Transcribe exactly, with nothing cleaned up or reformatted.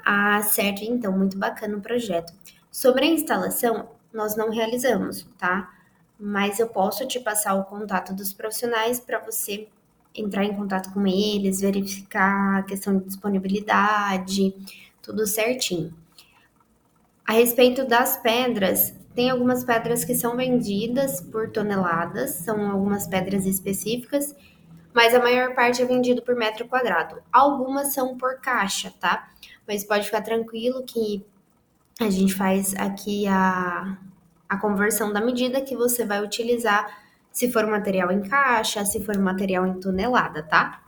Ah, certo, então, muito bacana o projeto. Sobre a instalação, nós não realizamos, tá? Mas eu posso te passar o contato dos profissionais para você entrar em contato com eles, verificar a questão de disponibilidade, tudo certinho. A respeito das pedras, tem algumas pedras que são vendidas por toneladas, são algumas pedras específicas, mas a maior parte é vendido por metro quadrado. Algumas são por caixa, tá? Mas pode ficar tranquilo que a gente faz aqui a, a conversão da medida que você vai utilizar, se for material em caixa, se for material em tonelada, tá?